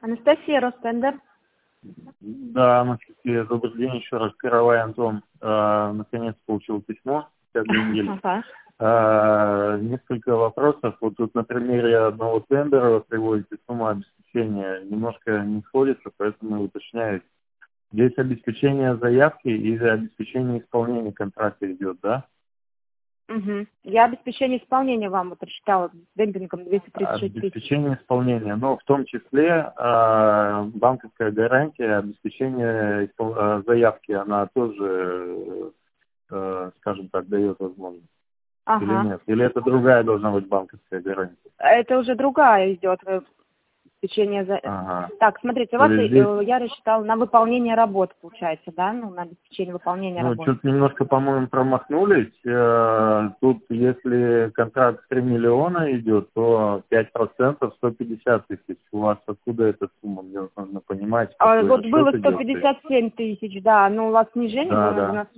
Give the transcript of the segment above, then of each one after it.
Анастасия, Ростендер. Да, Анастасия, добрый день еще раз. Каравай Антон. Наконец получил письмо. 5 недель. Несколько вопросов. Вот тут на примере одного тендера вы приводите сумму обеспечения. Немножко не сходится, поэтому уточняюсь. Здесь обеспечение заявки или обеспечение исполнения контракта идет, да? Угу. Я обеспечение исполнения вам вот рассчитала с демпингом 236 тысяч. Обеспечение исполнения, но в том числе банковская гарантия, обеспечение заявки, она тоже, скажем так, дает возможность. Ага. Или нет? Или это другая должна быть банковская гарантия? Это уже другая идет обеспечение. Ага. Так, смотрите, у вас здесь... я рассчитала на выполнение работ, получается, да? Ну, на обеспечение выполнения работ. Что-то немножко, по-моему, промахнулись. Тут, если контракт 3 миллиона идет, то 5% 150 тысяч. У вас откуда эта сумма? Мне нужно понимать. Вот было 157 тысяч, да, но у вас снижение было на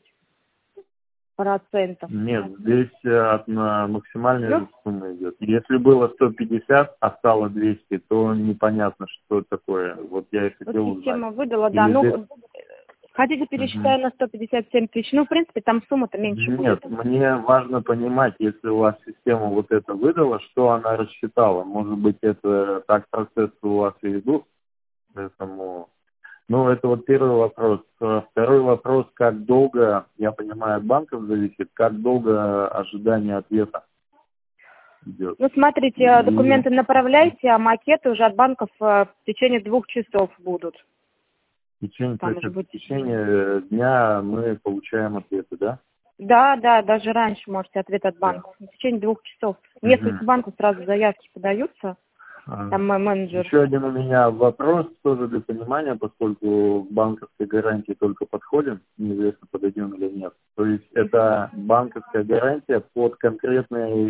96%. Нет, здесь от максимальной суммы идет. Если было 150, а стало 200, то непонятно, что такое. Вот я и хотел узнать. Система выдала, да. Ну, хотите, пересчитаю на 157 тысяч? Ну, в принципе, там сумма-то меньше будет. Нет, мне важно понимать, если у вас система вот это выдала, что она рассчитала. Может быть, это так процессы у вас и идут. Поэтому... Ну, это вот первый вопрос. Второй вопрос, как долго, я понимаю, от банков зависит, как долго ожидание ответа идет? Ну, смотрите, документы направляйте, а макеты уже от банков в течение 2 часов будут. В течение дня мы получаем ответы, да? Да, даже раньше можете ответ от банков. В течение 2 часов. Несколько банков сразу заявки подаются. Там мой менеджер. Еще один у меня вопрос, тоже для понимания, поскольку к банковской гарантии только подходим, неизвестно, подойдем или нет. То есть это банковская гарантия под конкретное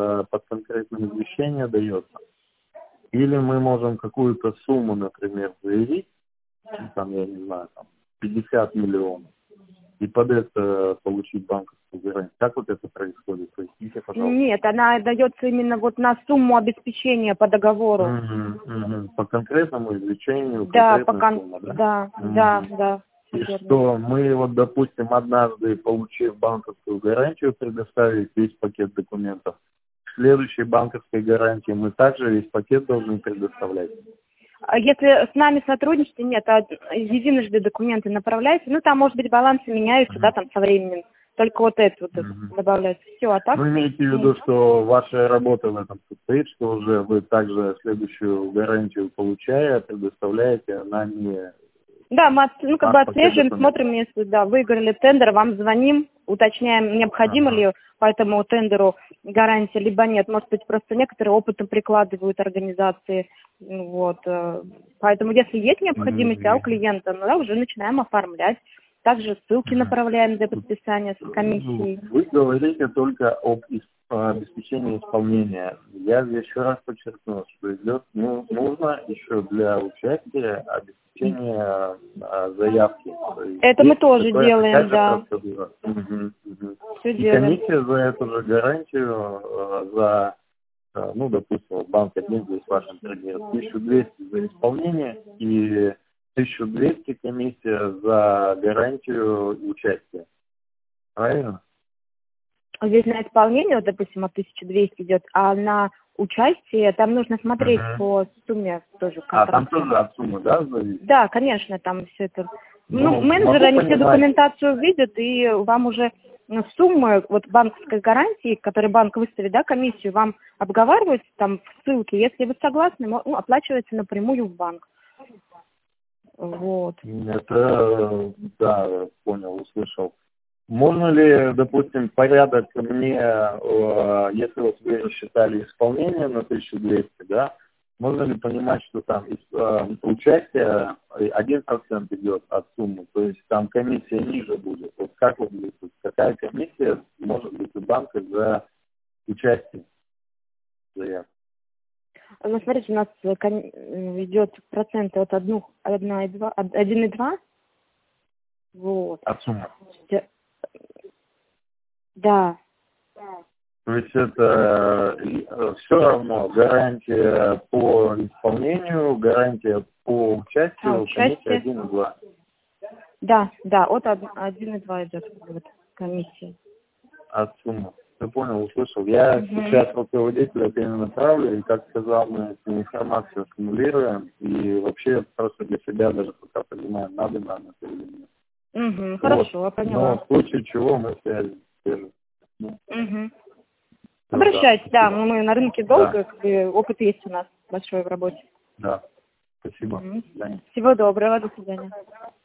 извещение дается. Или мы можем какую-то сумму, например, заявить, там, я не знаю, там, 50 миллионов, и под это получить банковскую гарантию. Как вот это происходит? Поясните, пожалуйста. Нет, она дается именно вот на сумму обеспечения по договору. По конкретному извещению, да? Сумма, да? Да. И что мы, вот, допустим, однажды, получив банковскую гарантию, предоставить весь пакет документов, к следующей банковской гарантии мы также весь пакет должны предоставлять. Если с нами сотрудничаете, нет, единожды документы направляйте, ну, там, может быть, балансы меняются, да, там, со временем, только вот это вот добавляется. Все, а так... Вы имеете в виду, что ваша работа в этом состоит, что уже вы также следующую гарантию получая, предоставляете, она не... Да, мы отслеживаем, смотрим, если выиграли тендер, вам звоним, уточняем, необходимо ли по этому тендеру гарантия, либо нет. Может быть, просто некоторые опытом прикладывают организации. Вот. Поэтому, если есть необходимость у клиента, уже начинаем оформлять. Также ссылки направляем для подписания с комиссией. Вы говорите только об обеспечении исполнения. Я еще раз подчеркну, что идет, нужно еще для участия обеспечение заявки. Это мы тоже делаем, да. И комиссия за эту же гарантию, допустим, банк один, здесь в вашем примере, 1200 за исполнение и 1200 комиссия за гарантию участия. Правильно? Здесь на исполнение, вот, допустим, от 1200 идет, а на участие там нужно смотреть по сумме тоже. Там тоже от суммы, да, зависит? Да, конечно, там все это. Менеджеры, они всю документацию видят, и вам уже суммы вот банковской гарантии, которую банк выставит, да, комиссию, вам обговариваются там в ссылке. Если вы согласны, оплачивается напрямую в банк. Вот. Это, да, понял, услышал. Можно ли, допустим, порядок мне, если вот вы рассчитали исполнение на 1200, да, можно ли понимать, что там участие 1% идет от суммы, то есть там комиссия ниже будет? Вот как вот будет, какая комиссия может быть у банка за участие? Ну, смотрите, у нас идет проценты от 1,2. Вот. От суммы? Да. То есть это все равно гарантия по исполнению, гарантия по участию, комиссия 1 и 2. Да, от 1 и 2 идет вот, комиссия. От суммы. Ты понял, услышал. Я сейчас руководителя перенаправлю, и, как сказал, мы эту информацию аккумулируем, и вообще просто для себя даже пока понимаем, надо нам это или нет. Вот. Хорошо, поняла. Но в случае чего мы связи держим. Обращайтесь, да, мы на рынке долго, опыт есть у нас большой в работе. Да, спасибо. Всего доброго, до свидания.